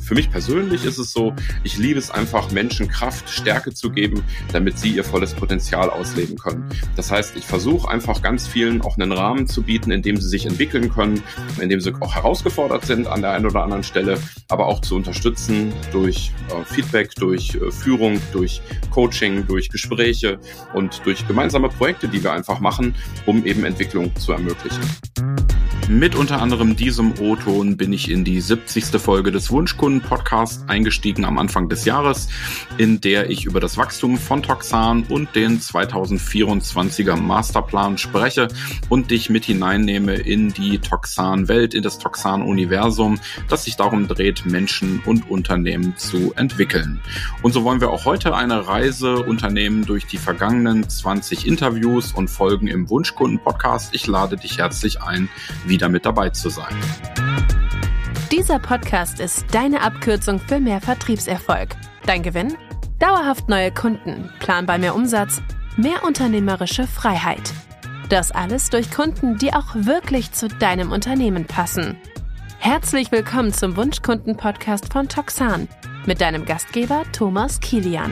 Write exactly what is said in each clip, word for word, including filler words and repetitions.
Für mich persönlich ist es so, ich liebe es einfach, Menschen Kraft, Stärke zu geben, damit sie ihr volles Potenzial ausleben können. Das heißt, ich versuche einfach ganz vielen auch einen Rahmen zu bieten, in dem sie sich entwickeln können, in dem sie auch herausgefordert sind an der einen oder anderen Stelle, aber auch zu unterstützen durch äh, Feedback, durch äh, Führung, durch Coaching, durch Gespräche und durch gemeinsame Projekte, die wir einfach machen, um eben Entwicklung zu ermöglichen. Mit unter anderem diesem O-Ton bin ich in die siebzigste Folge des Wunschkunden-Podcasts eingestiegen am Anfang des Jahres, in der ich über das Wachstum von Toxan und den zweitausendvierundzwanziger Masterplan spreche und dich mit hineinnehme in die Toxan-Welt, in das Toxan-Universum, das sich darum dreht, Menschen und Unternehmen zu entwickeln. Und so wollen wir auch heute eine Reise unternehmen durch die vergangenen zwanzig Interviews und Folgen im Wunschkunden-Podcast. Ich lade dich herzlich ein, wieder mit dabei zu sein. Dieser Podcast ist deine Abkürzung für mehr Vertriebserfolg. Dein Gewinn? Dauerhaft neue Kunden, planbar mehr Umsatz, mehr unternehmerische Freiheit. Das alles durch Kunden, die auch wirklich zu deinem Unternehmen passen. Herzlich willkommen zum Wunschkunden-Podcast von Toxan mit deinem Gastgeber Thomas Kilian.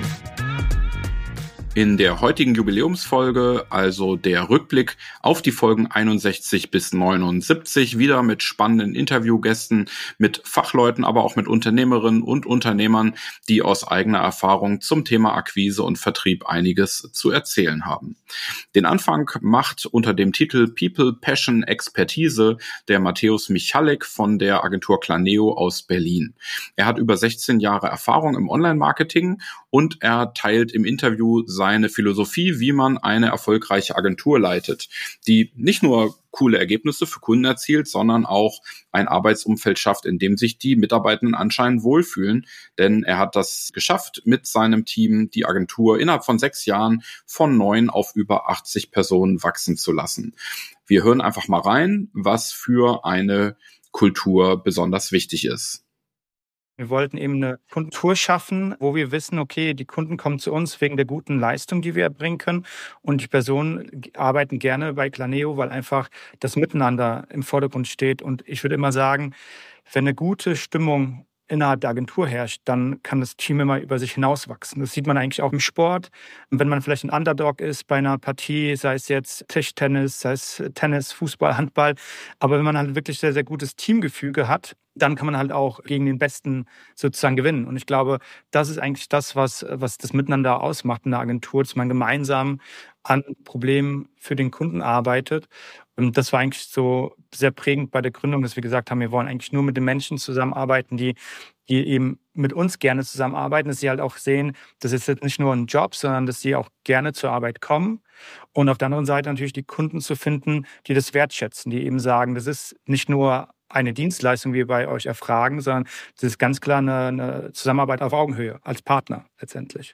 In der heutigen Jubiläumsfolge, also der Rückblick auf die Folgen einundsechzig bis neunundsiebzig, wieder mit spannenden Interviewgästen, mit Fachleuten, aber auch mit Unternehmerinnen und Unternehmern, die aus eigener Erfahrung zum Thema Akquise und Vertrieb einiges zu erzählen haben. Den Anfang macht unter dem Titel People, Passion, Expertise der Matthäus Michalek von der Agentur Planeo aus Berlin. Er hat über sechzehn Jahre Erfahrung im Online-Marketing und er teilt im Interview seine Philosophie, wie man eine erfolgreiche Agentur leitet, die nicht nur coole Ergebnisse für Kunden erzielt, sondern auch ein Arbeitsumfeld schafft, in dem sich die Mitarbeitenden anscheinend wohlfühlen. Denn er hat das geschafft, mit seinem Team die Agentur innerhalb von sechs Jahren von neun auf über achtzig Personen wachsen zu lassen. Wir hören einfach mal rein, was für eine Kultur besonders wichtig ist. Wir wollten eben eine Kultur schaffen, wo wir wissen, okay, die Kunden kommen zu uns wegen der guten Leistung, die wir erbringen können. Und die Personen arbeiten gerne bei Planeo, weil einfach das Miteinander im Vordergrund steht. Und ich würde immer sagen, wenn eine gute Stimmung innerhalb der Agentur herrscht, dann kann das Team immer über sich hinauswachsen. Das sieht man eigentlich auch im Sport. Und wenn man vielleicht ein Underdog ist bei einer Partie, sei es jetzt Tischtennis, sei es Tennis, Fußball, Handball, aber wenn man halt wirklich sehr, sehr gutes Teamgefüge hat, dann kann man halt auch gegen den Besten sozusagen gewinnen. Und ich glaube, das ist eigentlich das, was, was das Miteinander ausmacht in der Agentur, dass man gemeinsam an Problemen für den Kunden arbeitet. Und das war eigentlich so sehr prägend bei der Gründung, dass wir gesagt haben, wir wollen eigentlich nur mit den Menschen zusammenarbeiten, die, die eben mit uns gerne zusammenarbeiten, dass sie halt auch sehen, das ist jetzt nicht nur ein Job, sondern dass sie auch gerne zur Arbeit kommen. Und auf der anderen Seite natürlich die Kunden zu finden, die das wertschätzen, die eben sagen, das ist nicht nur eine Dienstleistung, wie wir bei euch erfragen, sondern das ist ganz klar eine, eine Zusammenarbeit auf Augenhöhe als Partner letztendlich.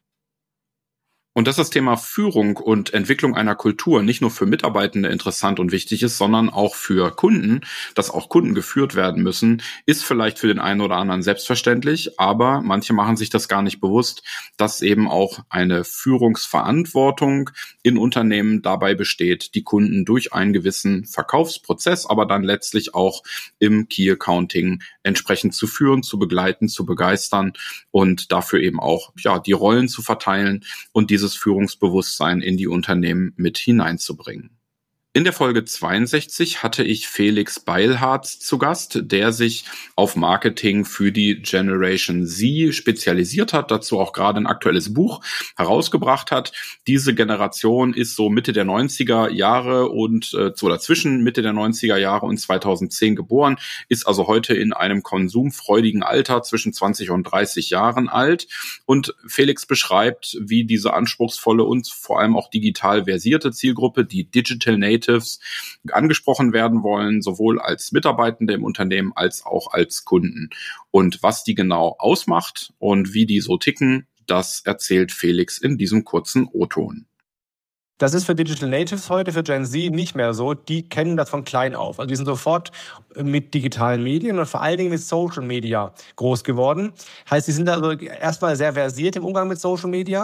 Und dass das Thema Führung und Entwicklung einer Kultur nicht nur für Mitarbeitende interessant und wichtig ist, sondern auch für Kunden, dass auch Kunden geführt werden müssen, ist vielleicht für den einen oder anderen selbstverständlich, aber manche machen sich das gar nicht bewusst, dass eben auch eine Führungsverantwortung in Unternehmen dabei besteht, die Kunden durch einen gewissen Verkaufsprozess, aber dann letztlich auch im Key Accounting entsprechend zu führen, zu begleiten, zu begeistern und dafür eben auch ja die Rollen zu verteilen und dieses Führungsbewusstsein in die Unternehmen mit hineinzubringen. In der Folge zweiundsechzig hatte ich Felix Beilharz zu Gast, der sich auf Marketing für die Generation Z spezialisiert hat, dazu auch gerade ein aktuelles Buch herausgebracht hat. Diese Generation ist so Mitte der neunziger Jahre und äh, oder zwischen Mitte der neunziger Jahre und zweitausendzehn geboren, ist also heute in einem konsumfreudigen Alter zwischen zwanzig und dreißig Jahren alt. Und Felix beschreibt, wie diese anspruchsvolle und vor allem auch digital versierte Zielgruppe, die Digital Natives, angesprochen werden wollen, sowohl als Mitarbeitende im Unternehmen als auch als Kunden. Und was die genau ausmacht und wie die so ticken, das erzählt Felix in diesem kurzen O-Ton. Das ist für Digital Natives heute, für Gen Z nicht mehr so. Die kennen das von klein auf. Also die sind sofort mit digitalen Medien und vor allen Dingen mit Social Media groß geworden. Heißt, die sind also erstmal sehr versiert im Umgang mit Social Media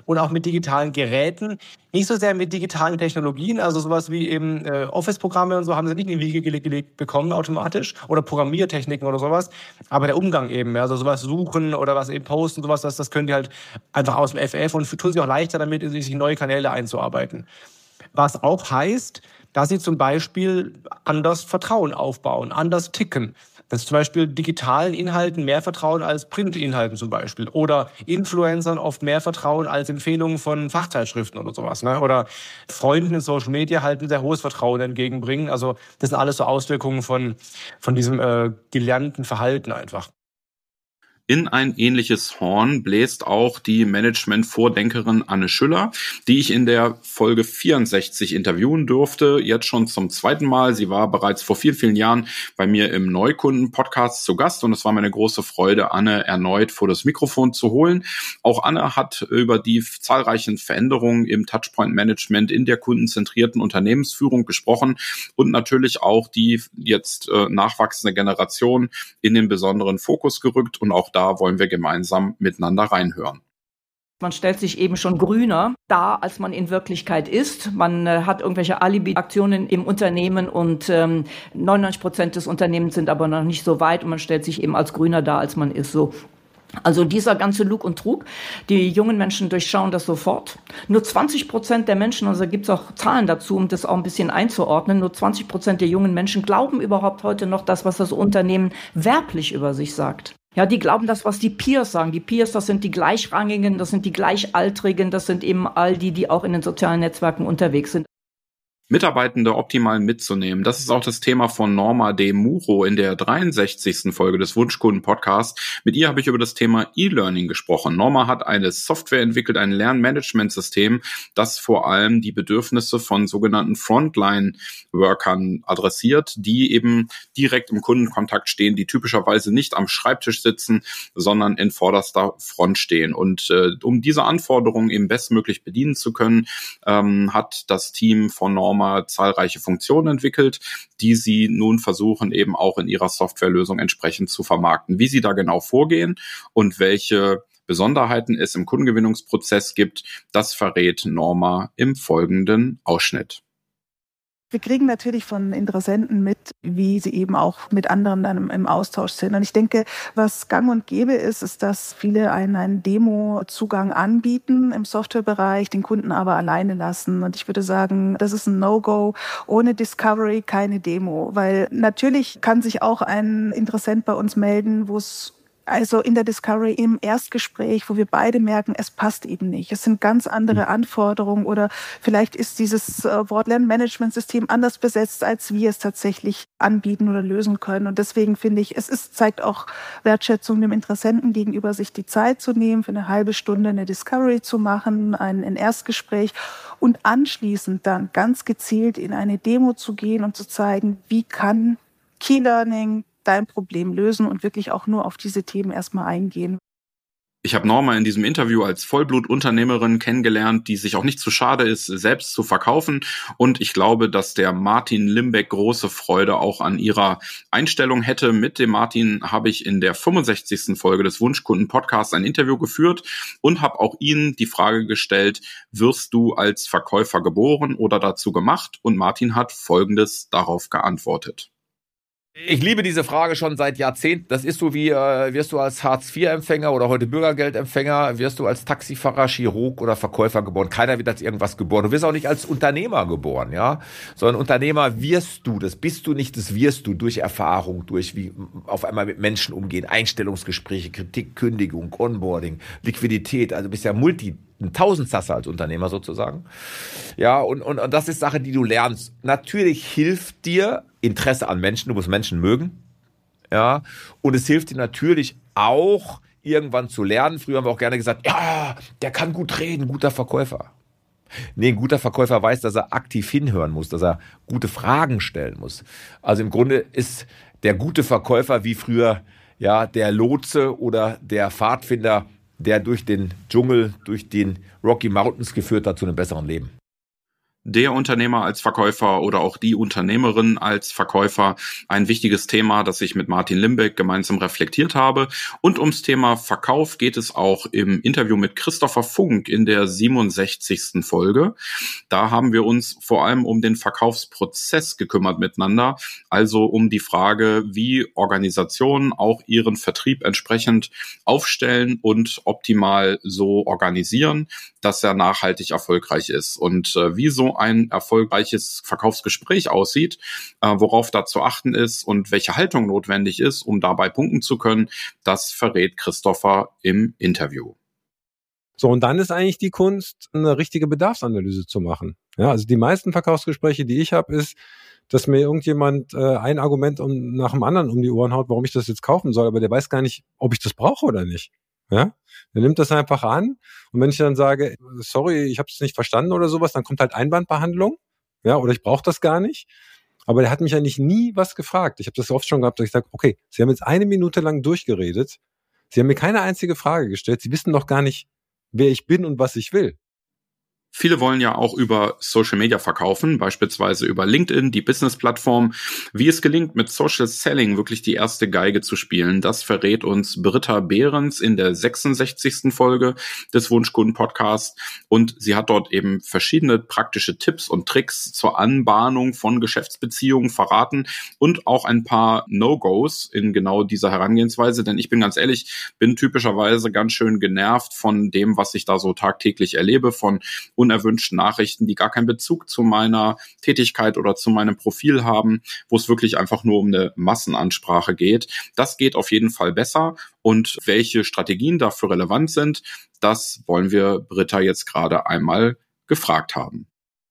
und auch mit digitalen Geräten. Nicht so sehr mit digitalen Technologien, also sowas wie eben äh, Office-Programme und so haben sie nicht in die Wiege gelegt bekommen automatisch oder Programmiertechniken oder sowas. Aber der Umgang eben, also sowas suchen oder was eben posten, sowas, das, das können die halt einfach aus dem F F und tun sich auch leichter damit, sich in neue Kanäle einzuarbeiten. Was auch heißt, dass sie zum Beispiel anders Vertrauen aufbauen, anders ticken. Dass zum Beispiel digitalen Inhalten mehr vertrauen als Printinhalten zum Beispiel. Oder Influencern oft mehr vertrauen als Empfehlungen von Fachzeitschriften oder sowas. Ne? Oder Freunden in Social Media halt ein sehr hohes Vertrauen entgegenbringen. Also das sind alles so Auswirkungen von, von diesem äh, gelernten Verhalten einfach. In ein ähnliches Horn bläst auch die Management-Vordenkerin Anne Schüller, die ich in der Folge vierundsechzig interviewen durfte, jetzt schon zum zweiten Mal. Sie war bereits vor vielen, vielen Jahren bei mir im Neukunden-Podcast zu Gast und es war mir eine große Freude, Anne erneut vor das Mikrofon zu holen. Auch Anne hat über die zahlreichen Veränderungen im Touchpoint-Management in der kundenzentrierten Unternehmensführung gesprochen und natürlich auch die jetzt äh, nachwachsende Generation in den besonderen Fokus gerückt und auch da wollen wir gemeinsam miteinander reinhören. Man stellt sich eben schon grüner dar, als man in Wirklichkeit ist. Man äh, hat irgendwelche Alibi-Aktionen im Unternehmen und ähm, neunundneunzig Prozent des Unternehmens sind aber noch nicht so weit und man stellt sich eben als grüner dar, als man ist. So. Also dieser ganze Lug und Trug, die jungen Menschen durchschauen das sofort. Nur zwanzig Prozent der Menschen, also da gibt es auch Zahlen dazu, um das auch ein bisschen einzuordnen, nur zwanzig Prozent der jungen Menschen glauben überhaupt heute noch das, was das Unternehmen werblich über sich sagt. Ja, die glauben das, was die Peers sagen. Die Peers, das sind die Gleichrangigen, das sind die Gleichaltrigen, das sind eben all die, die auch in den sozialen Netzwerken unterwegs sind. Mitarbeitende optimal mitzunehmen. Das ist auch das Thema von Norma de Muro in der dreiundsechzigsten Folge des Wunschkunden-Podcasts. Mit ihr habe ich über das Thema E-Learning gesprochen. Norma hat eine Software entwickelt, ein Lernmanagementsystem, das vor allem die Bedürfnisse von sogenannten Frontline-Workern adressiert, die eben direkt im Kundenkontakt stehen, die typischerweise nicht am Schreibtisch sitzen, sondern in vorderster Front stehen. Und äh, um diese Anforderungen eben bestmöglich bedienen zu können, ähm, hat das Team von Norma zahlreiche Funktionen entwickelt, die sie nun versuchen, eben auch in ihrer Softwarelösung entsprechend zu vermarkten. Wie sie da genau vorgehen und welche Besonderheiten es im Kundengewinnungsprozess gibt, das verrät Norma im folgenden Ausschnitt. Wir kriegen natürlich von Interessenten mit, wie sie eben auch mit anderen dann im Austausch sind. Und ich denke, was gang und gäbe ist, ist, dass viele einen, einen Demo-Zugang anbieten im Softwarebereich, den Kunden aber alleine lassen. Und ich würde sagen, das ist ein No-Go. Ohne Discovery keine Demo. Weil natürlich kann sich auch ein Interessent bei uns melden, wo es also in der Discovery im Erstgespräch, wo wir beide merken, es passt eben nicht. Es sind ganz andere Anforderungen oder vielleicht ist dieses Wort Lernmanagementsystem anders besetzt, als wir es tatsächlich anbieten oder lösen können. Und deswegen finde ich, es ist, zeigt auch Wertschätzung dem Interessenten gegenüber, sich die Zeit zu nehmen, für eine halbe Stunde eine Discovery zu machen, ein, ein Erstgespräch und anschließend dann ganz gezielt in eine Demo zu gehen und zu zeigen, wie kann Key Learning dein Problem lösen und wirklich auch nur auf diese Themen erstmal eingehen. Ich habe Norma in diesem Interview als Vollblutunternehmerin kennengelernt, die sich auch nicht zu schade ist, selbst zu verkaufen. Und ich glaube, dass der Martin Limbeck große Freude auch an ihrer Einstellung hätte. Mit dem Martin habe ich in der fünfundsechzigsten Folge des Wunschkunden-Podcasts ein Interview geführt und habe auch ihn die Frage gestellt, wirst du als Verkäufer geboren oder dazu gemacht? Und Martin hat Folgendes darauf geantwortet. Ich liebe diese Frage schon seit Jahrzehnten. Das ist so wie, äh, wirst du als Hartz vier Empfänger oder heute Bürgergeldempfänger, wirst du als Taxifahrer, Chirurg oder Verkäufer geboren. Keiner wird als irgendwas geboren. Du wirst auch nicht als Unternehmer geboren, ja. Sondern Unternehmer wirst du, das bist du nicht, das wirst du durch Erfahrung, durch wie auf einmal mit Menschen umgehen, Einstellungsgespräche, Kritik, Kündigung, Onboarding, Liquidität. Also bist ja multi ein Tausendsasser als Unternehmer sozusagen. Ja, und, und, und das ist Sache, die du lernst. Natürlich hilft dir Interesse an Menschen, du musst Menschen mögen. Ja, und es hilft dir natürlich auch, irgendwann zu lernen. Früher haben wir auch gerne gesagt, ja, der kann gut reden, guter Verkäufer. Nee, ein guter Verkäufer weiß, dass er aktiv hinhören muss, dass er gute Fragen stellen muss. Also im Grunde ist der gute Verkäufer wie früher ja der Lotse oder der Pfadfinder, der durch den Dschungel, durch den Rocky Mountains geführt hat zu einem besseren Leben. Der Unternehmer als Verkäufer oder auch die Unternehmerin als Verkäufer, ein wichtiges Thema, das ich mit Martin Limbeck gemeinsam reflektiert habe. Und ums Thema Verkauf geht es auch im Interview mit Christopher Funk in der siebenundsechzigsten Folge. Da haben wir uns vor allem um den Verkaufsprozess gekümmert miteinander, also um die Frage, wie Organisationen auch ihren Vertrieb entsprechend aufstellen und optimal so organisieren, dass er nachhaltig erfolgreich ist. Und äh, wie so ein erfolgreiches Verkaufsgespräch aussieht, äh, worauf da zu achten ist und welche Haltung notwendig ist, um dabei punkten zu können, das verrät Christopher im Interview. So, und dann ist eigentlich die Kunst, eine richtige Bedarfsanalyse zu machen. Ja, also die meisten Verkaufsgespräche, die ich habe, ist, dass mir irgendjemand äh, ein Argument um, nach dem anderen um die Ohren haut, warum ich das jetzt kaufen soll, aber der weiß gar nicht, ob ich das brauche oder nicht. Ja, der nimmt das einfach an und wenn ich dann sage, sorry, ich habe es nicht verstanden oder sowas, dann kommt halt Einwandbehandlung, ja, oder ich brauche das gar nicht. Aber der hat mich eigentlich nie was gefragt. Ich habe das oft schon gehabt, dass ich sage, okay, Sie haben jetzt eine Minute lang durchgeredet, Sie haben mir keine einzige Frage gestellt, Sie wissen doch gar nicht, wer ich bin und was ich will. Viele wollen ja auch über Social Media verkaufen, beispielsweise über LinkedIn, die Business-Plattform. Wie es gelingt, mit Social Selling wirklich die erste Geige zu spielen, das verrät uns Britta Behrens in der sechsundsechzigsten Folge des Wunschkunden-Podcasts. Und sie hat dort eben verschiedene praktische Tipps und Tricks zur Anbahnung von Geschäftsbeziehungen verraten und auch ein paar No-Gos in genau dieser Herangehensweise. Denn ich bin ganz ehrlich, bin typischerweise ganz schön genervt von dem, was ich da so tagtäglich erlebe, von unerwünschten Nachrichten, die gar keinen Bezug zu meiner Tätigkeit oder zu meinem Profil haben, wo es wirklich einfach nur um eine Massenansprache geht. Das geht auf jeden Fall besser. Und welche Strategien dafür relevant sind, das wollen wir Britta jetzt gerade einmal gefragt haben.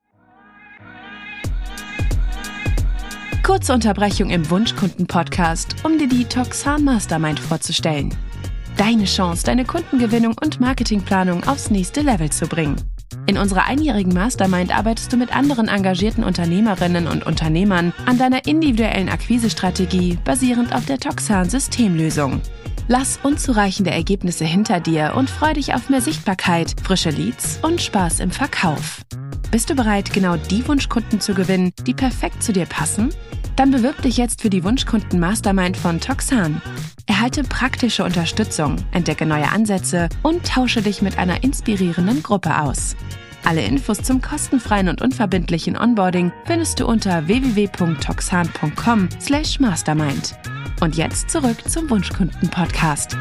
Kurze Unterbrechung im Wunschkunden-Podcast, um dir die Toxan Mastermind vorzustellen. Deine Chance, deine Kundengewinnung und Marketingplanung aufs nächste Level zu bringen. In unserer einjährigen Mastermind arbeitest du mit anderen engagierten Unternehmerinnen und Unternehmern an deiner individuellen Akquisestrategie basierend auf der Toxan-Systemlösung. Lass unzureichende Ergebnisse hinter dir und freu dich auf mehr Sichtbarkeit, frische Leads und Spaß im Verkauf. Bist du bereit, genau die Wunschkunden zu gewinnen, die perfekt zu dir passen? Dann bewirb dich jetzt für die Wunschkunden Mastermind von Toxan. Erhalte praktische Unterstützung, entdecke neue Ansätze und tausche dich mit einer inspirierenden Gruppe aus. Alle Infos zum kostenfreien und unverbindlichen Onboarding findest du unter w w w punkt toxan punkt com slash mastermind. Und jetzt zurück zum Wunschkunden-Podcast.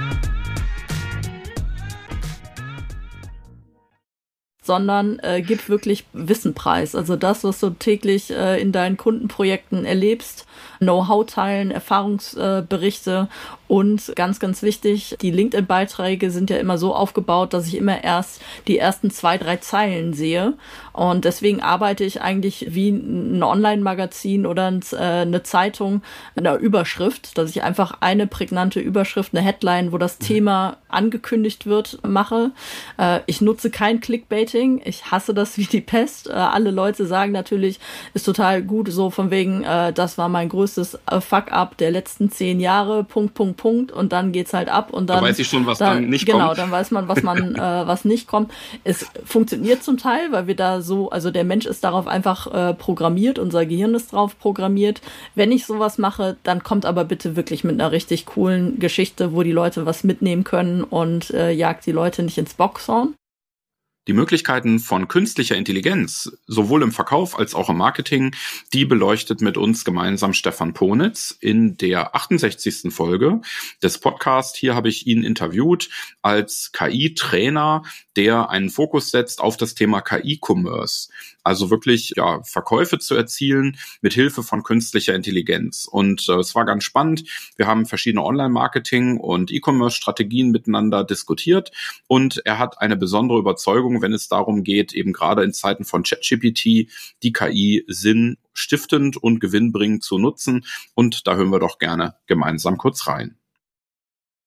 Sondern äh, gib wirklich Wissen preis. Also das, was du täglich äh, in deinen Kundenprojekten erlebst, Know-how teilen, Erfahrungsberichte äh, und ganz, ganz wichtig, die LinkedIn-Beiträge sind ja immer so aufgebaut, dass ich immer erst die ersten zwei, drei Zeilen sehe und deswegen arbeite ich eigentlich wie ein Online-Magazin oder ein, äh, eine Zeitung in der Überschrift, dass ich einfach eine prägnante Überschrift, eine Headline, wo das Thema angekündigt wird, mache. Äh, ich nutze kein Clickbaiting, ich hasse das wie die Pest. Äh, alle Leute sagen natürlich, ist total gut, so von wegen, äh, das war mein größtes äh, Fuck-up der letzten zehn Jahre, Punkt, Punkt, Punkt, und dann geht's halt ab und dann... Da weiß ich schon, was dann, dann nicht genau, kommt. Genau, dann weiß man, was man, äh, was nicht kommt. Es funktioniert zum Teil, weil wir da so, also der Mensch ist darauf einfach äh, programmiert, unser Gehirn ist drauf programmiert. Wenn ich sowas mache, dann kommt aber bitte wirklich mit einer richtig coolen Geschichte, wo die Leute was mitnehmen können und äh, jagt die Leute nicht ins Boxhorn. Die Möglichkeiten von künstlicher Intelligenz, sowohl im Verkauf als auch im Marketing, die beleuchtet mit uns gemeinsam Stefan Ponitz in der achtundsechzigsten Folge des Podcasts. Hier habe ich ihn interviewt als K I-Trainer, der einen Fokus setzt auf das Thema K I-Commerce. Also wirklich ja Verkäufe zu erzielen mit Hilfe von künstlicher Intelligenz. Und äh, es war ganz spannend. Wir haben verschiedene Online-Marketing- und E-Commerce-Strategien miteinander diskutiert. Und er hat eine besondere Überzeugung, wenn es darum geht, eben gerade in Zeiten von ChatGPT die K I sinnstiftend und gewinnbringend zu nutzen. Und da hören wir doch gerne gemeinsam kurz rein.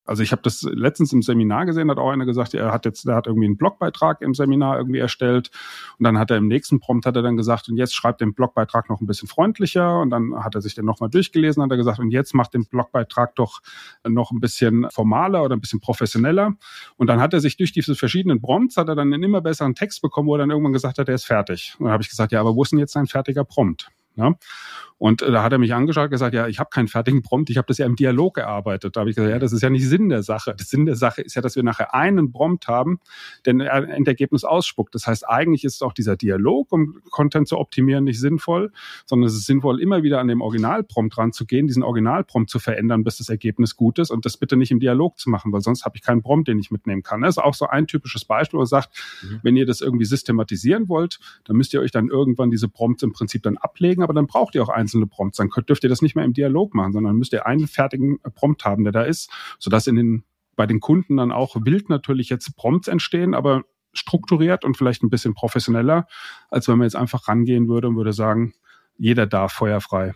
Also ich habe das letztens im Seminar gesehen, hat auch einer gesagt, er hat jetzt, der hat irgendwie einen Blogbeitrag im Seminar irgendwie erstellt und dann hat er im nächsten Prompt hat er dann gesagt, und jetzt schreibt den Blogbeitrag noch ein bisschen freundlicher und dann hat er sich den nochmal durchgelesen, hat er gesagt, und jetzt macht den Blogbeitrag doch noch ein bisschen formaler oder ein bisschen professioneller und dann hat er sich durch diese verschiedenen Prompts, hat er dann einen immer besseren Text bekommen, wo er dann irgendwann gesagt hat, er ist fertig. Und dann habe ich gesagt, ja, aber wo ist denn jetzt sein fertiger Prompt? Ja? Und äh, da hat er mich angeschaut und gesagt, ja, ich habe keinen fertigen Prompt, ich habe das ja im Dialog gearbeitet. Da habe ich gesagt, ja, das ist ja nicht Sinn der Sache. Der Sinn der Sache ist ja, dass wir nachher einen Prompt haben, der ein Endergebnis ausspuckt. Das heißt, eigentlich ist auch dieser Dialog, um Content zu optimieren, nicht sinnvoll, sondern es ist sinnvoll, immer wieder an dem Originalprompt ranzugehen, diesen Originalprompt zu verändern, bis das Ergebnis gut ist und das bitte nicht im Dialog zu machen, weil sonst habe ich keinen Prompt, den ich mitnehmen kann. Das ist auch so ein typisches Beispiel, wo er sagt, mhm. wenn ihr das irgendwie systematisieren wollt, dann müsst ihr euch dann irgendwann diese Prompts im Prinzip dann ablegen, aber dann braucht ihr auch einzelne Prompts. Dann könnt, dürft ihr das nicht mehr im Dialog machen, sondern müsst ihr einen fertigen Prompt haben, der da ist, sodass in den, bei den Kunden dann auch wild natürlich jetzt Prompts entstehen, aber strukturiert und vielleicht ein bisschen professioneller, als wenn man jetzt einfach rangehen würde und würde sagen, jeder darf feuerfrei.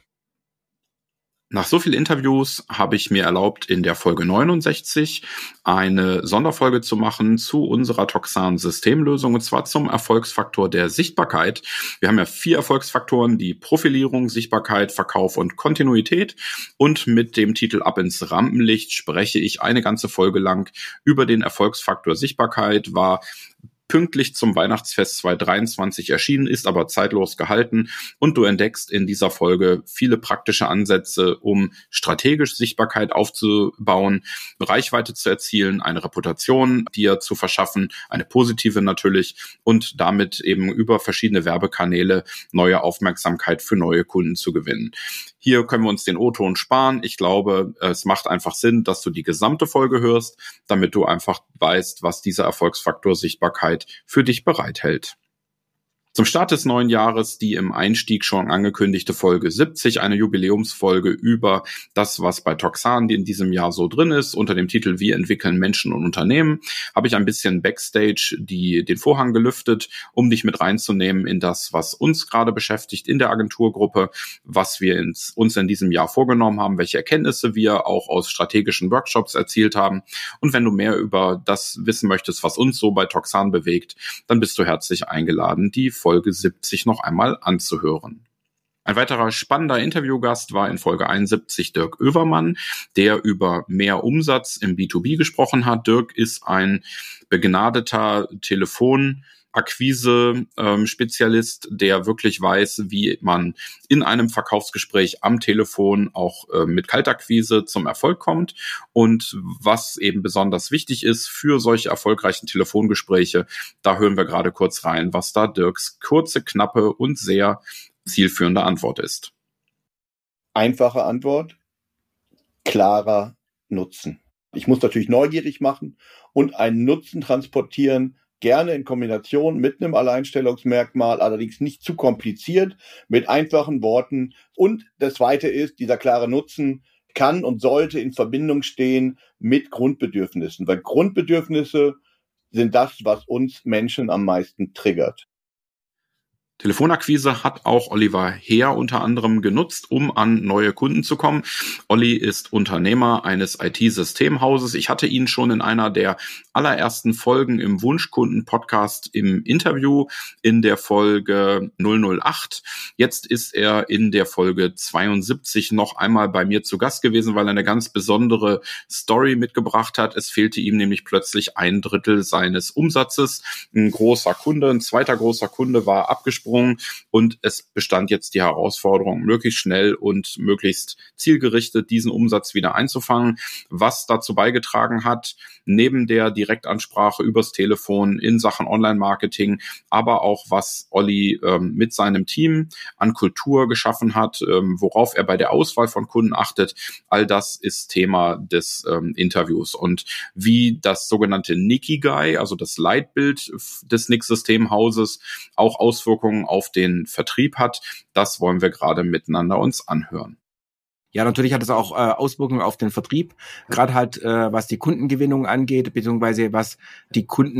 Nach so vielen Interviews habe ich mir erlaubt, in der Folge neunundsechzig eine Sonderfolge zu machen zu unserer Toxan-Systemlösung, und zwar zum Erfolgsfaktor der Sichtbarkeit. Wir haben ja vier Erfolgsfaktoren, die Profilierung, Sichtbarkeit, Verkauf und Kontinuität. Und mit dem Titel Ab ins Rampenlicht spreche ich eine ganze Folge lang über den Erfolgsfaktor Sichtbarkeit, war pünktlich zum Weihnachtsfest zwanzig dreiundzwanzig erschienen, ist aber zeitlos gehalten und du entdeckst in dieser Folge viele praktische Ansätze, um strategisch Sichtbarkeit aufzubauen, Reichweite zu erzielen, eine Reputation dir zu verschaffen, eine positive natürlich, und damit eben über verschiedene Werbekanäle neue Aufmerksamkeit für neue Kunden zu gewinnen. Hier können wir uns den O-Ton sparen. Ich glaube, es macht einfach Sinn, dass du die gesamte Folge hörst, damit du einfach weißt, was dieser Erfolgsfaktor Sichtbarkeit für dich bereithält. Zum Start des neuen Jahres die im Einstieg schon angekündigte Folge siebzig, eine Jubiläumsfolge über das, was bei Toxan in diesem Jahr so drin ist, unter dem Titel Wie entwickeln Menschen und Unternehmen, habe ich ein bisschen Backstage die, den Vorhang gelüftet, um dich mit reinzunehmen in das, was uns gerade beschäftigt in der Agenturgruppe, was wir ins, uns in diesem Jahr vorgenommen haben, welche Erkenntnisse wir auch aus strategischen Workshops erzielt haben. Und wenn du mehr über das wissen möchtest, was uns so bei Toxan bewegt, dann bist du herzlich eingeladen, die Folge siebzig noch einmal anzuhören. Ein weiterer spannender Interviewgast war in Folge einundsiebzig Dirk Oevermann, der über mehr Umsatz im B zwei B gesprochen hat. Dirk ist ein begnadeter Telefon- Akquise-Spezialist, ähm, der wirklich weiß, wie man in einem Verkaufsgespräch am Telefon auch äh, mit Kaltakquise zum Erfolg kommt, und was eben besonders wichtig ist für solche erfolgreichen Telefongespräche. Da hören wir gerade kurz rein, was da Dirks kurze, knappe und sehr zielführende Antwort ist. Einfache Antwort, klarer Nutzen. Ich muss natürlich neugierig machen und einen Nutzen transportieren, gerne in Kombination mit einem Alleinstellungsmerkmal, allerdings nicht zu kompliziert, mit einfachen Worten. Und das Zweite ist, dieser klare Nutzen kann und sollte in Verbindung stehen mit Grundbedürfnissen, weil Grundbedürfnisse sind das, was uns Menschen am meisten triggert. Telefonakquise hat auch Oliver Heer unter anderem genutzt, um an neue Kunden zu kommen. Olli ist Unternehmer eines I T-Systemhauses. Ich hatte ihn schon in einer der allerersten Folgen im Wunschkunden-Podcast im Interview in der Folge null null acht. Jetzt ist er in der Folge zweiundsiebzig noch einmal bei mir zu Gast gewesen, weil er eine ganz besondere Story mitgebracht hat. Es fehlte ihm nämlich plötzlich ein Drittel seines Umsatzes. Ein großer Kunde, ein zweiter großer Kunde war abgesprungen, und es bestand jetzt die Herausforderung, möglichst schnell und möglichst zielgerichtet diesen Umsatz wieder einzufangen, was dazu beigetragen hat, neben der Direktansprache übers Telefon in Sachen Online-Marketing, aber auch was Olli ähm, mit seinem Team an Kultur geschaffen hat, ähm, worauf er bei der Auswahl von Kunden achtet. All das ist Thema des ähm, Interviews, und wie das sogenannte Nikigai, also das Leitbild des N I C-Systemhauses, auch Auswirkungen auf den Vertrieb hat, das wollen wir gerade miteinander uns anhören. Ja, natürlich hat es auch äh, Auswirkungen auf den Vertrieb, gerade halt äh, was die Kundengewinnung angeht, beziehungsweise was die Kunden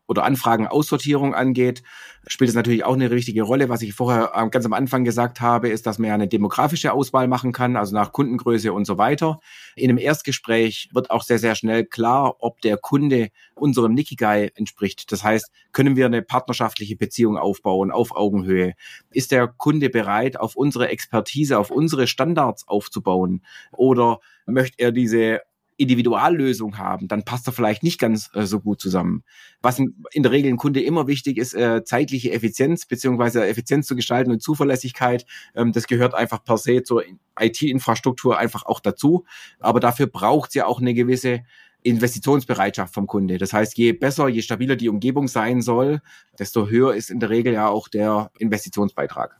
oder Anfragenaussortierung angeht, spielt es natürlich auch eine wichtige Rolle. Was ich vorher ganz am Anfang gesagt habe, ist, dass man ja eine demografische Auswahl machen kann, also nach Kundengröße und so weiter. In einem Erstgespräch wird auch sehr, sehr schnell klar, ob der Kunde unserem Nikigai entspricht. Das heißt, können wir eine partnerschaftliche Beziehung aufbauen auf Augenhöhe? Ist der Kunde bereit, auf unsere Expertise, auf unsere Standards aufzubauen? Oder möchte er diese Individuallösung haben, dann passt er vielleicht nicht ganz äh, so gut zusammen. Was in, in der Regel ein Kunde immer wichtig ist, äh, zeitliche Effizienz beziehungsweise Effizienz zu gestalten und Zuverlässigkeit. Ähm, das gehört einfach per se zur I T-Infrastruktur einfach auch dazu. Aber dafür braucht es ja auch eine gewisse Investitionsbereitschaft vom Kunde. Das heißt, je besser, je stabiler die Umgebung sein soll, desto höher ist in der Regel ja auch der Investitionsbeitrag.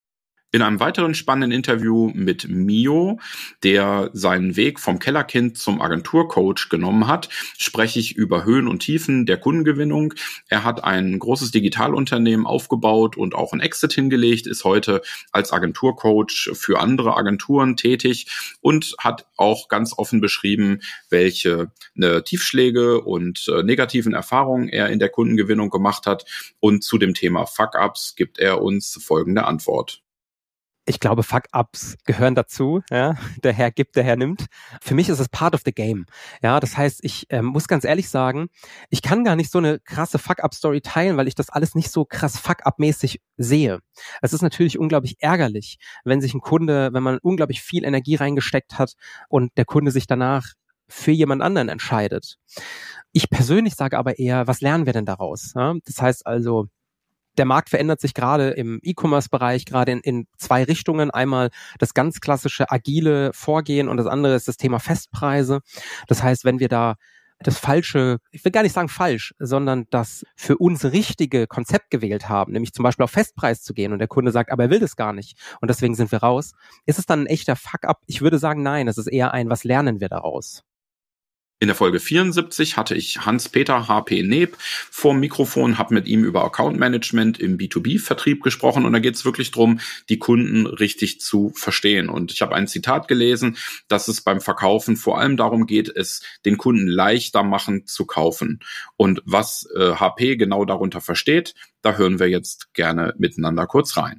In einem weiteren spannenden Interview mit Mio, der seinen Weg vom Kellerkind zum Agenturcoach genommen hat, spreche ich über Höhen und Tiefen der Kundengewinnung. Er hat ein großes Digitalunternehmen aufgebaut und auch einen Exit hingelegt, ist heute als Agenturcoach für andere Agenturen tätig und hat auch ganz offen beschrieben, welche ne, Tiefschläge und äh, negativen Erfahrungen er in der Kundengewinnung gemacht hat. Und zu dem Thema Fuck-Ups gibt er uns folgende Antwort. Ich glaube, Fuck-Ups gehören dazu. Ja? Der Herr gibt, der Herr nimmt. Für mich ist es part of the game. Ja, das heißt, ich ähm, muss ganz ehrlich sagen, ich kann gar nicht so eine krasse Fuck-Up-Story teilen, weil ich das alles nicht so krass Fuck-Up-mäßig sehe. Es ist natürlich unglaublich ärgerlich, wenn sich ein Kunde, wenn man unglaublich viel Energie reingesteckt hat und der Kunde sich danach für jemand anderen entscheidet. Ich persönlich sage aber eher, was lernen wir denn daraus? Ja? Das heißt also, der Markt verändert sich gerade im E-Commerce-Bereich, gerade in, in zwei Richtungen. Einmal das ganz klassische agile Vorgehen und das andere ist das Thema Festpreise. Das heißt, wenn wir da das falsche, ich will gar nicht sagen falsch, sondern das für uns richtige Konzept gewählt haben, nämlich zum Beispiel auf Festpreis zu gehen und der Kunde sagt, aber er will das gar nicht und deswegen sind wir raus. Ist es dann ein echter Fuck-up? Ich würde sagen, nein, es ist eher ein, was lernen wir daraus? In der Folge vierundsiebzig hatte ich Hans-Peter H P Neb vorm Mikrofon, habe mit ihm über Account Management im B zwei B Vertrieb gesprochen und da geht es wirklich darum, die Kunden richtig zu verstehen. Und ich habe ein Zitat gelesen, dass es beim Verkaufen vor allem darum geht, es den Kunden leichter machen zu kaufen. Und was äh, H P genau darunter versteht, da hören wir jetzt gerne miteinander kurz rein.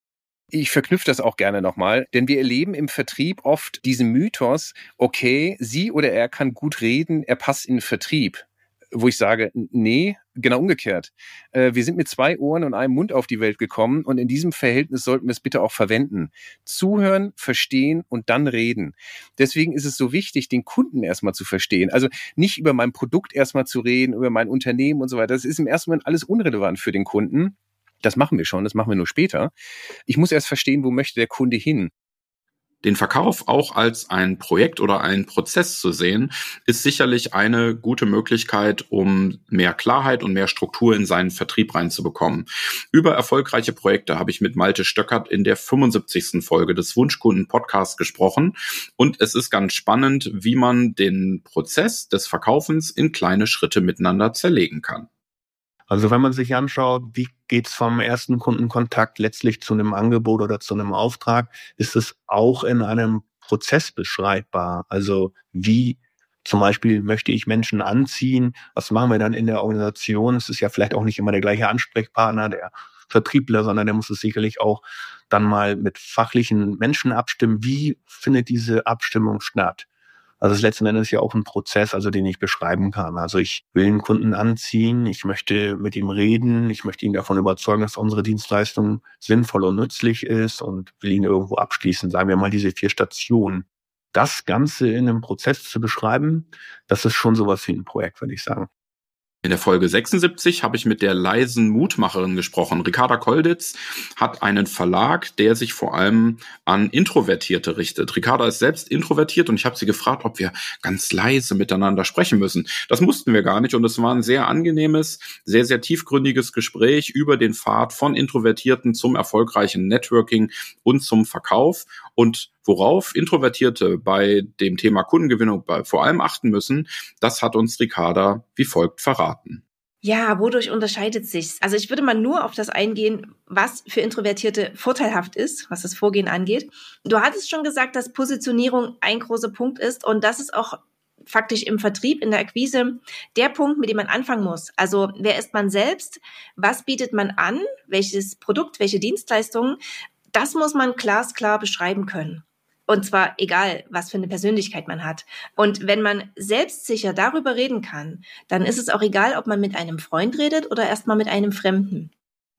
Ich verknüpfe das auch gerne nochmal, denn wir erleben im Vertrieb oft diesen Mythos, okay, sie oder er kann gut reden, er passt in den Vertrieb. Wo ich sage, nee, genau umgekehrt. Wir sind mit zwei Ohren und einem Mund auf die Welt gekommen und in diesem Verhältnis sollten wir es bitte auch verwenden. Zuhören, verstehen und dann reden. Deswegen ist es so wichtig, den Kunden erstmal zu verstehen. Also nicht über mein Produkt erstmal zu reden, über mein Unternehmen und so weiter. Das ist im ersten Moment alles unrelevant für den Kunden. Das machen wir schon, das machen wir nur später. Ich muss erst verstehen, wo möchte der Kunde hin. Den Verkauf auch als ein Projekt oder einen Prozess zu sehen, ist sicherlich eine gute Möglichkeit, um mehr Klarheit und mehr Struktur in seinen Vertrieb reinzubekommen. Über erfolgreiche Projekte habe ich mit Malte Stöckert in der fünfundsiebzigsten Folge des Wunschkunden-Podcasts gesprochen. Und es ist ganz spannend, wie man den Prozess des Verkaufens in kleine Schritte miteinander zerlegen kann. Also wenn man sich anschaut, wie geht's vom ersten Kundenkontakt letztlich zu einem Angebot oder zu einem Auftrag, ist es auch in einem Prozess beschreibbar. Also wie zum Beispiel möchte ich Menschen anziehen, was machen wir dann in der Organisation? Es ist ja vielleicht auch nicht immer der gleiche Ansprechpartner, der Vertriebler, sondern der muss es sicherlich auch dann mal mit fachlichen Menschen abstimmen. Wie findet diese Abstimmung statt? Also es ist letzten Endes ja auch ein Prozess, also den ich beschreiben kann. Also ich will einen Kunden anziehen, ich möchte mit ihm reden, ich möchte ihn davon überzeugen, dass unsere Dienstleistung sinnvoll und nützlich ist und will ihn irgendwo abschließen. Sagen wir mal diese vier Stationen. Das Ganze in einem Prozess zu beschreiben, das ist schon sowas wie ein Projekt, würde ich sagen. In der Folge sechsundsiebzig habe ich mit der leisen Mutmacherin gesprochen. Ricarda Kolditz hat einen Verlag, der sich vor allem an Introvertierte richtet. Ricarda ist selbst introvertiert und ich habe sie gefragt, ob wir ganz leise miteinander sprechen müssen. Das mussten wir gar nicht und es war ein sehr angenehmes, sehr, sehr tiefgründiges Gespräch über den Pfad von Introvertierten zum erfolgreichen Networking und zum Verkauf. Und worauf Introvertierte bei dem Thema Kundengewinnung bei, vor allem achten müssen, das hat uns Ricarda wie folgt verraten. Ja, wodurch unterscheidet sich's? Also ich würde mal nur auf das eingehen, was für Introvertierte vorteilhaft ist, was das Vorgehen angeht. Du hattest schon gesagt, dass Positionierung ein großer Punkt ist und das ist auch faktisch im Vertrieb, in der Akquise der Punkt, mit dem man anfangen muss. Also wer ist man selbst? Was bietet man an? Welches Produkt, welche Dienstleistungen? Das muss man glasklar beschreiben können. Und zwar egal, was für eine Persönlichkeit man hat. Und wenn man selbstsicher darüber reden kann, dann ist es auch egal, ob man mit einem Freund redet oder erstmal mit einem Fremden.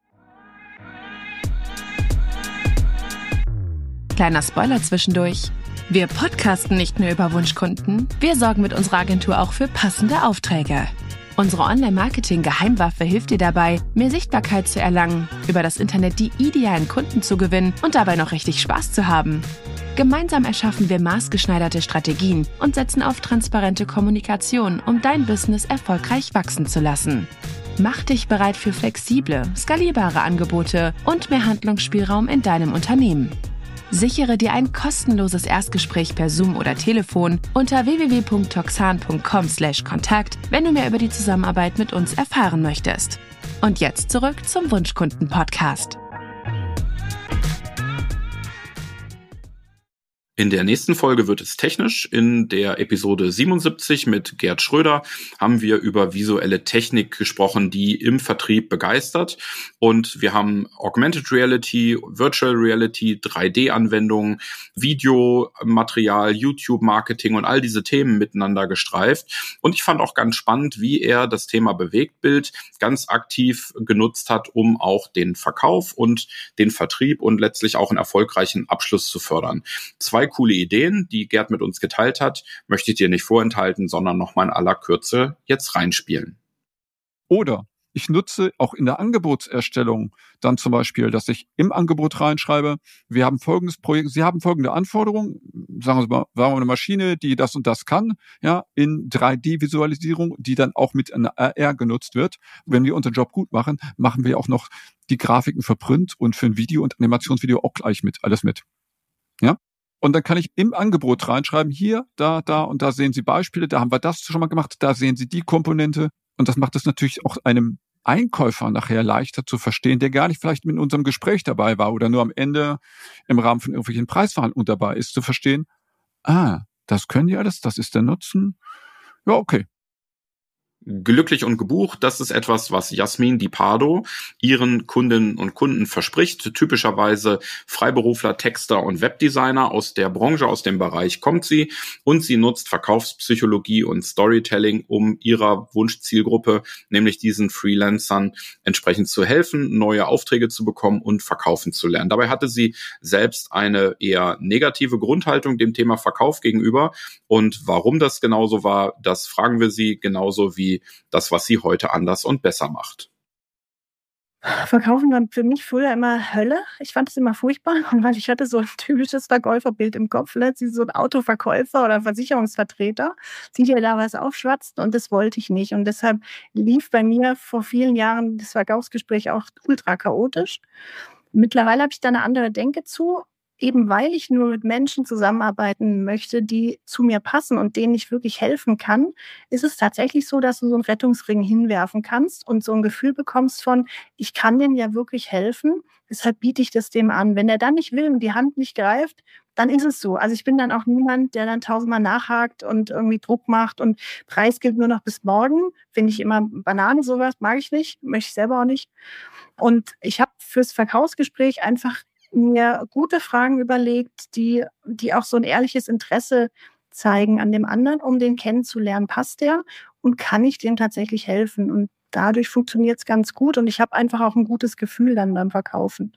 Kleiner Spoiler zwischendurch. Wir podcasten nicht nur über Wunschkunden, wir sorgen mit unserer Agentur auch für passende Aufträge. Unsere Online-Marketing-Geheimwaffe hilft dir dabei, mehr Sichtbarkeit zu erlangen, über das Internet die idealen Kunden zu gewinnen und dabei noch richtig Spaß zu haben. Gemeinsam erschaffen wir maßgeschneiderte Strategien und setzen auf transparente Kommunikation, um dein Business erfolgreich wachsen zu lassen. Mach dich bereit für flexible, skalierbare Angebote und mehr Handlungsspielraum in deinem Unternehmen. Sichere dir ein kostenloses Erstgespräch per Zoom oder Telefon unter w w w punkt toxan punkt com slash kontakt, wenn du mehr über die Zusammenarbeit mit uns erfahren möchtest. Und jetzt zurück zum Wunschkunden-Podcast. In der nächsten Folge wird es technisch. In der Episode siebenundsiebzig mit Gerd Schröder haben wir über visuelle Technik gesprochen, die im Vertrieb begeistert. Und wir haben Augmented Reality, Virtual Reality, drei D-Anwendungen, Videomaterial, YouTube-Marketing und all diese Themen miteinander gestreift. Und ich fand auch ganz spannend, wie er das Thema Bewegtbild ganz aktiv genutzt hat, um auch den Verkauf und den Vertrieb und letztlich auch einen erfolgreichen Abschluss zu fördern. Zwei coole Ideen, die Gerd mit uns geteilt hat, möchte ich dir nicht vorenthalten, sondern nochmal in aller Kürze jetzt reinspielen. Oder ich nutze auch in der Angebotserstellung dann zum Beispiel, dass ich im Angebot reinschreibe, wir haben folgendes Projekt, Sie haben folgende Anforderungen, sagen wir mal, wir haben eine Maschine, die das und das kann, ja, in drei D-Visualisierung, die dann auch mit einer A R genutzt wird. Wenn wir unseren Job gut machen, machen wir auch noch die Grafiken für Print und für ein Video und Animationsvideo auch gleich mit, alles mit. Ja? Und dann kann ich im Angebot reinschreiben, hier, da, da und da sehen Sie Beispiele, da haben wir das schon mal gemacht, da sehen Sie die Komponente. Und das macht es natürlich auch einem Einkäufer nachher leichter zu verstehen, der gar nicht vielleicht in unserem Gespräch dabei war oder nur am Ende im Rahmen von irgendwelchen Preisverhandlungen dabei ist, zu verstehen, ah, das können die alles, das ist der Nutzen. Ja, okay. Glücklich und gebucht, das ist etwas, was Jasmin Di Pardo ihren Kundinnen und Kunden verspricht. Typischerweise Freiberufler, Texter und Webdesigner aus der Branche, aus dem Bereich kommt sie. Und sie nutzt Verkaufspsychologie und Storytelling, um ihrer Wunschzielgruppe, nämlich diesen Freelancern, entsprechend zu helfen, neue Aufträge zu bekommen und verkaufen zu lernen. Dabei hatte sie selbst eine eher negative Grundhaltung dem Thema Verkauf gegenüber. Und warum das genauso war, das fragen wir sie, genauso wie das, was sie heute anders und besser macht. Verkaufen war für mich früher immer Hölle. Ich fand es immer furchtbar, weil ich hatte so ein typisches Verkäuferbild im Kopf. Letztlich so ein Autoverkäufer oder Versicherungsvertreter, die dir da was aufschwatzt, und das wollte ich nicht. Und deshalb lief bei mir vor vielen Jahren das Verkaufsgespräch auch ultra chaotisch. Mittlerweile habe ich da eine andere Denke zu. Eben weil ich nur mit Menschen zusammenarbeiten möchte, die zu mir passen und denen ich wirklich helfen kann, ist es tatsächlich so, dass du so einen Rettungsring hinwerfen kannst und so ein Gefühl bekommst von, ich kann denen ja wirklich helfen, deshalb biete ich das dem an. Wenn er dann nicht will und die Hand nicht greift, dann ist es so. Also ich bin dann auch niemand, der dann tausendmal nachhakt und irgendwie Druck macht und Preis gilt nur noch bis morgen. Finde ich immer Banane, sowas mag ich nicht, möchte ich selber auch nicht. Und ich habe fürs Verkaufsgespräch einfach mir gute Fragen überlegt, die, die auch so ein ehrliches Interesse zeigen an dem anderen, um den kennenzulernen. Passt der und kann ich dem tatsächlich helfen? Und dadurch funktioniert es ganz gut und ich habe einfach auch ein gutes Gefühl dann beim Verkaufen.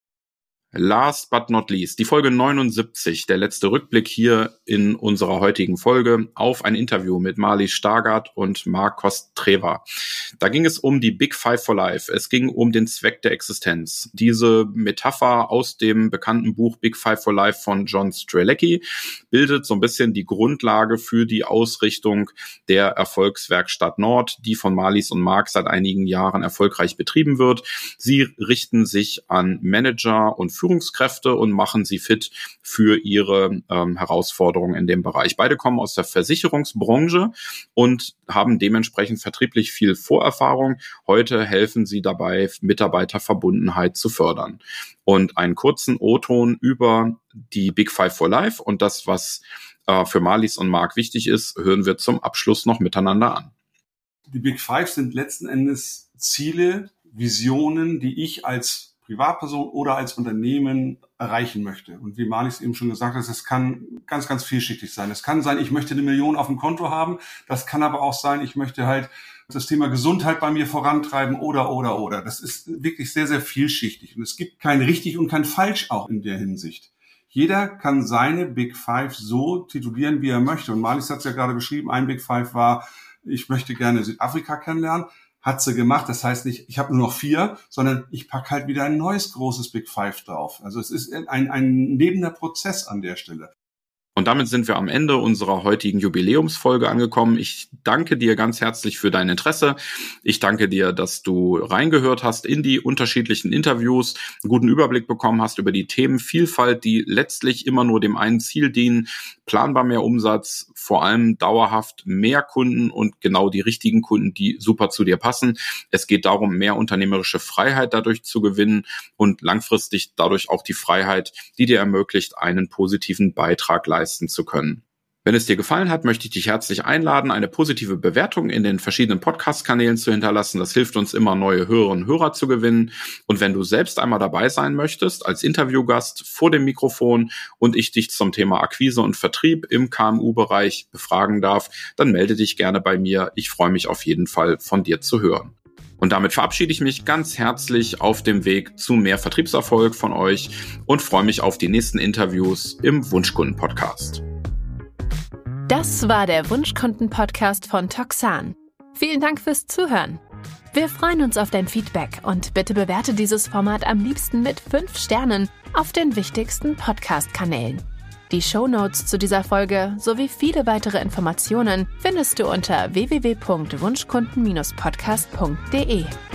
Last but not least, die Folge neunundsiebzig, der letzte Rückblick hier in unserer heutigen Folge auf ein Interview mit Marlies Stargard und Mark Kostreva. Da ging es um die Big Five for Life. Es ging um den Zweck der Existenz. Diese Metapher aus dem bekannten Buch Big Five for Life von John Strelecki bildet so ein bisschen die Grundlage für die Ausrichtung der Erfolgswerkstatt Nord, die von Marlies und Mark seit einigen Jahren erfolgreich betrieben wird. Sie richten sich an Manager und Führungskräfte und machen sie fit für ihre ähm, Herausforderungen in dem Bereich. Beide kommen aus der Versicherungsbranche und haben dementsprechend vertrieblich viel Vorerfahrung. Heute helfen sie dabei, Mitarbeiterverbundenheit zu fördern. Und einen kurzen O-Ton über die Big Five for Life und das, was äh, für Marlies und Marc wichtig ist, hören wir zum Abschluss noch miteinander an. Die Big Five sind letzten Endes Ziele, Visionen, die ich als Privatperson oder als Unternehmen erreichen möchte. Und wie Marlies eben schon gesagt hat, es kann ganz, ganz vielschichtig sein. Es kann sein, ich möchte eine Million auf dem Konto haben. Das kann aber auch sein, ich möchte halt das Thema Gesundheit bei mir vorantreiben oder, oder, oder. Das ist wirklich sehr, sehr vielschichtig. Und es gibt kein richtig und kein falsch auch in der Hinsicht. Jeder kann seine Big Five so titulieren, wie er möchte. Und Marlies hat es ja gerade beschrieben, ein Big Five war, ich möchte gerne Südafrika kennenlernen. Hat sie gemacht. Das heißt nicht, ich habe nur noch vier, sondern ich packe halt wieder ein neues großes Big Five drauf. Also es ist ein, ein lebender Prozess an der Stelle. Und damit sind wir am Ende unserer heutigen Jubiläumsfolge angekommen. Ich danke dir ganz herzlich für dein Interesse. Ich danke dir, dass du reingehört hast in die unterschiedlichen Interviews, einen guten Überblick bekommen hast über die Themenvielfalt, die letztlich immer nur dem einen Ziel dienen: planbar mehr Umsatz, vor allem dauerhaft mehr Kunden und genau die richtigen Kunden, die super zu dir passen. Es geht darum, mehr unternehmerische Freiheit dadurch zu gewinnen und langfristig dadurch auch die Freiheit, die dir ermöglicht, einen positiven Beitrag leisten zu können. Wenn es dir gefallen hat, möchte ich dich herzlich einladen, eine positive Bewertung in den verschiedenen Podcast-Kanälen zu hinterlassen. Das hilft uns immer, neue Hörerinnen und Hörer zu gewinnen. Und wenn du selbst einmal dabei sein möchtest, als Interviewgast vor dem Mikrofon und ich dich zum Thema Akquise und Vertrieb im K M U-Bereich befragen darf, dann melde dich gerne bei mir. Ich freue mich auf jeden Fall, von dir zu hören. Und damit verabschiede ich mich ganz herzlich auf dem Weg zu mehr Vertriebserfolg von euch und freue mich auf die nächsten Interviews im Wunschkunden-Podcast. Das war der Wunschkunden-Podcast von Toxan. Vielen Dank fürs Zuhören. Wir freuen uns auf dein Feedback und bitte bewerte dieses Format am liebsten mit fünf Sternen auf den wichtigsten Podcast-Kanälen. Die Shownotes zu dieser Folge sowie viele weitere Informationen findest du unter w w w punkt wunschkunden Bindestrich podcast punkt d e.